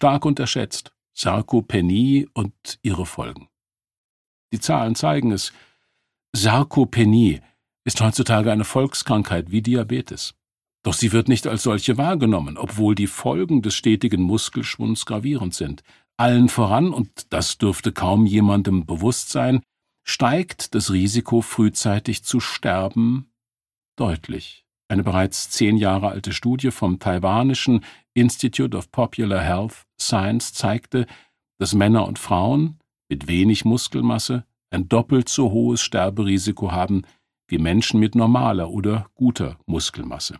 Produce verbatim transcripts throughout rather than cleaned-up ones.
stark unterschätzt, Sarkopenie und ihre Folgen. Die Zahlen zeigen es. Sarkopenie ist heutzutage eine Volkskrankheit wie Diabetes. Doch sie wird nicht als solche wahrgenommen, obwohl die Folgen des stetigen Muskelschwunds gravierend sind. Allen voran, und das dürfte kaum jemandem bewusst sein, steigt das Risiko, frühzeitig zu sterben, deutlich. Eine bereits zehn Jahre alte Studie vom taiwanischen Institute of Popular Health Science zeigte, dass Männer und Frauen mit wenig Muskelmasse ein doppelt so hohes Sterberisiko haben wie Menschen mit normaler oder guter Muskelmasse.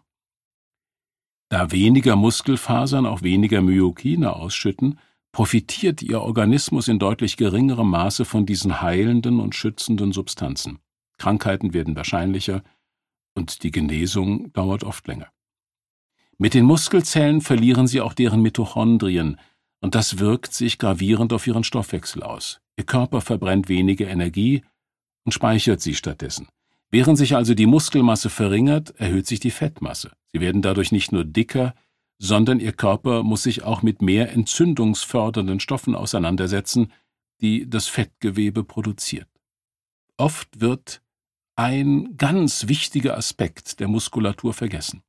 Da weniger Muskelfasern auch weniger Myokine ausschütten, profitiert ihr Organismus in deutlich geringerem Maße von diesen heilenden und schützenden Substanzen. Krankheiten werden wahrscheinlicher und die Genesung dauert oft länger. Mit den Muskelzellen verlieren sie auch deren Mitochondrien, und das wirkt sich gravierend auf ihren Stoffwechsel aus. Ihr Körper verbrennt weniger Energie und speichert sie stattdessen. Während sich also die Muskelmasse verringert, erhöht sich die Fettmasse. Sie werden dadurch nicht nur dicker, sondern ihr Körper muss sich auch mit mehr entzündungsfördernden Stoffen auseinandersetzen, die das Fettgewebe produziert. Oft wird ein ganz wichtiger Aspekt der Muskulatur vergessen.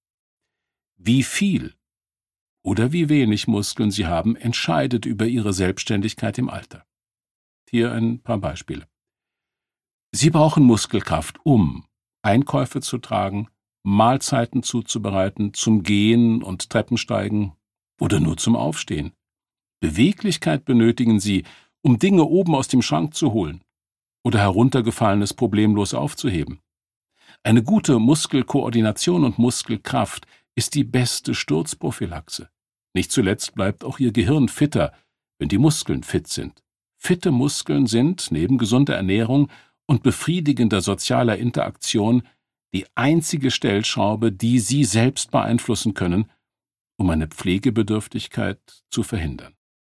Wie viel oder wie wenig Muskeln sie haben, entscheidet über ihre Selbstständigkeit im Alter. Hier ein paar Beispiele. Sie brauchen Muskelkraft, um Einkäufe zu tragen, Mahlzeiten zuzubereiten, zum Gehen und Treppensteigen oder nur zum Aufstehen. Beweglichkeit benötigen sie, um Dinge oben aus dem Schrank zu holen oder Heruntergefallenes problemlos aufzuheben. Eine gute Muskelkoordination und Muskelkraft ist die beste Sturzprophylaxe. Nicht zuletzt bleibt auch ihr Gehirn fitter, wenn die Muskeln fit sind. Fitte Muskeln sind, neben gesunder Ernährung und befriedigender sozialer Interaktion, die einzige Stellschraube, die Sie selbst beeinflussen können, um eine Pflegebedürftigkeit zu verhindern.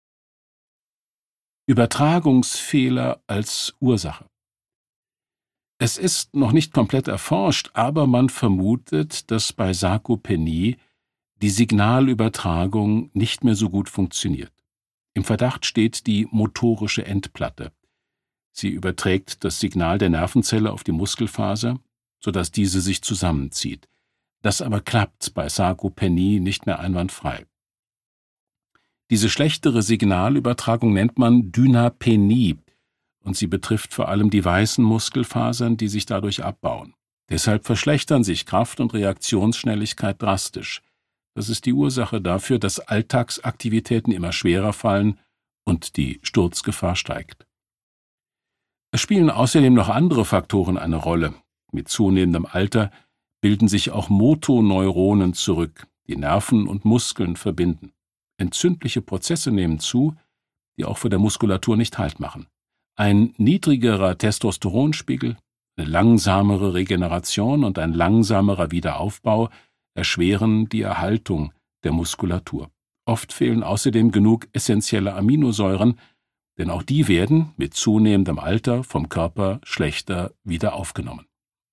Übertragungsfehler als Ursache. Es ist noch nicht komplett erforscht, aber man vermutet, dass bei Sarkopenie die Signalübertragung nicht mehr so gut funktioniert. Im Verdacht steht die motorische Endplatte. Sie überträgt das Signal der Nervenzelle auf die Muskelfaser, sodass diese sich zusammenzieht. Das aber klappt bei Sarkopenie nicht mehr einwandfrei. Diese schlechtere Signalübertragung nennt man Dynapenie und sie betrifft vor allem die weißen Muskelfasern, die sich dadurch abbauen. Deshalb verschlechtern sich Kraft und Reaktionsschnelligkeit drastisch. Das ist die Ursache dafür, dass Alltagsaktivitäten immer schwerer fallen und die Sturzgefahr steigt. Es spielen außerdem noch andere Faktoren eine Rolle. Mit zunehmendem Alter bilden sich auch Motoneuronen zurück, die Nerven und Muskeln verbinden. Entzündliche Prozesse nehmen zu, die auch vor der Muskulatur nicht Halt machen. Ein niedrigerer Testosteronspiegel, eine langsamere Regeneration und ein langsamerer Wiederaufbau erschweren die Erhaltung der Muskulatur. Oft fehlen außerdem genug essentielle Aminosäuren, denn auch die werden mit zunehmendem Alter vom Körper schlechter wieder aufgenommen.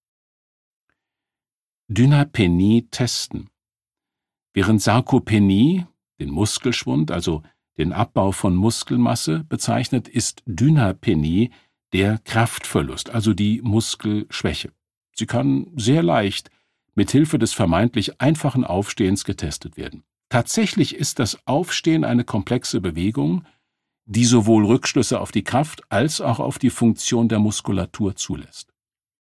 Dynapenie testen. Während Sarkopenie den Muskelschwund, also den Abbau von Muskelmasse, bezeichnet, ist Dynapenie der Kraftverlust, also die Muskelschwäche. Sie kann sehr leicht mit Hilfe des vermeintlich einfachen Aufstehens getestet werden. Tatsächlich ist das Aufstehen eine komplexe Bewegung, die sowohl Rückschlüsse auf die Kraft als auch auf die Funktion der Muskulatur zulässt.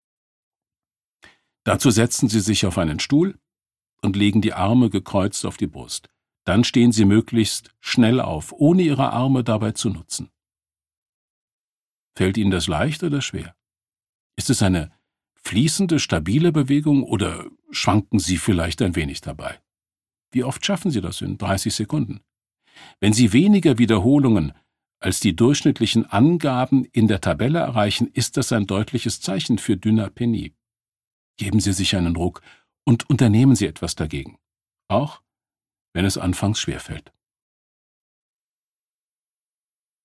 Dazu setzen Sie sich auf einen Stuhl und legen die Arme gekreuzt auf die Brust. Dann stehen Sie möglichst schnell auf, ohne Ihre Arme dabei zu nutzen. Fällt Ihnen das leicht oder schwer? Ist es eine fließende, stabile Bewegung oder schwanken Sie vielleicht ein wenig dabei? Wie oft schaffen Sie das in dreißig Sekunden? Wenn Sie weniger Wiederholungen als die durchschnittlichen Angaben in der Tabelle erreichen, ist das ein deutliches Zeichen für Dynapenie. Geben Sie sich einen Ruck und unternehmen Sie etwas dagegen, auch wenn es anfangs schwerfällt.